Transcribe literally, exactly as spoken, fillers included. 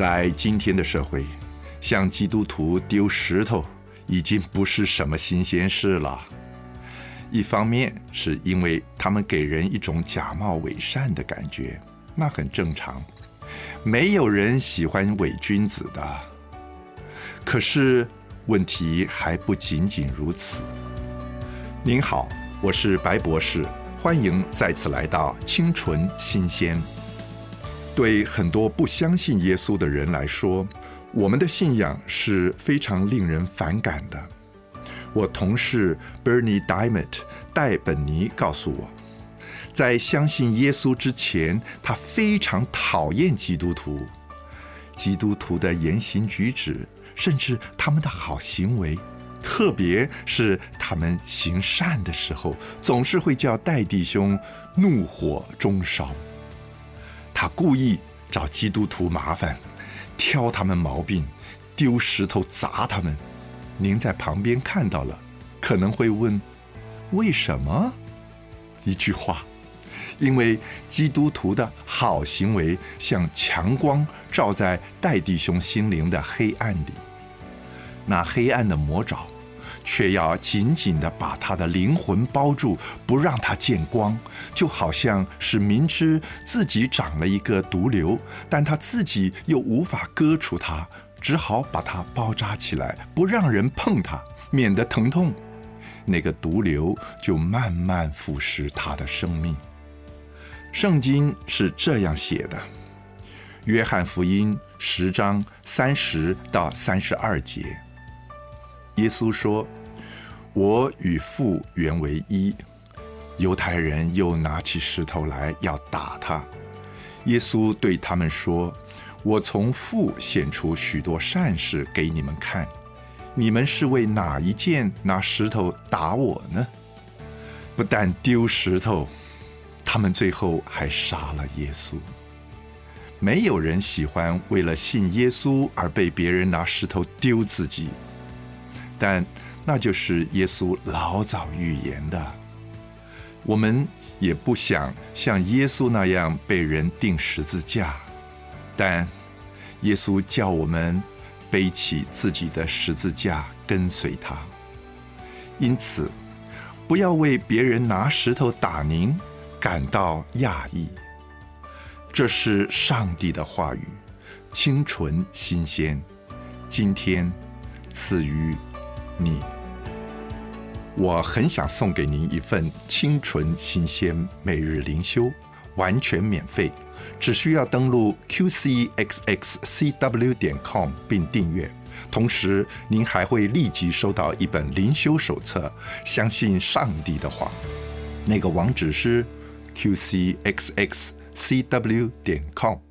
在今天的社会，向基督徒丢石头已经不是什么新鲜事了。一方面是因为他们给人一种假冒伪善的感觉，那很正常，没有人喜欢伪君子的。可是问题还不仅仅如此。您好，我是白博士，欢迎再次来到清纯新鲜。对很多不相信耶稣的人来说，我们的信仰是非常令人反感的。我同事 Bernie Diamond 戴本尼告诉我，在相信耶稣之前，他非常讨厌基督徒。基督徒的言行举止，甚至他们的好行为，特别是他们行善的时候，总是会叫戴弟兄怒火中烧。他故意找基督徒麻烦，挑他们毛病，丢石头砸他们。您在旁边看到了，可能会问，为什么？一句话，因为基督徒的好行为像强光照在戴弟兄心灵的黑暗里，那黑暗的魔爪却要紧紧地把他的灵魂包住，不让他见光，就好像是明知自己长了一个毒瘤，但他自己又无法割除它，只好把它包扎起来，不让人碰它，免得疼痛。那个毒瘤就慢慢腐蚀他的生命。圣经是这样写的，约翰福音十章三十到三十二节。耶稣说，我与父原为一。犹太人又拿起石头来要打他。耶稣对他们说，我从父显出许多善事给你们看，你们是为哪一件拿石头打我呢？不但丢石头，他们最后还杀了耶稣。没有人喜欢为了信耶稣而被别人拿石头丢自己，但那就是耶稣老早预言的。我们也不想像耶稣那样被人钉十字架，但耶稣叫我们背起自己的十字架跟随他。因此，不要为别人拿石头打您感到讶异。这是上帝的话语，清纯新鲜，今天赐予你。我很想送给您一份清纯新鲜每日灵修，完全免费，只需要登录 Q C X X C W 点 com 并订阅。同时，您还会立即收到一本灵修手册，相信上帝的话。那个网址是 Q C X X C W 点 com。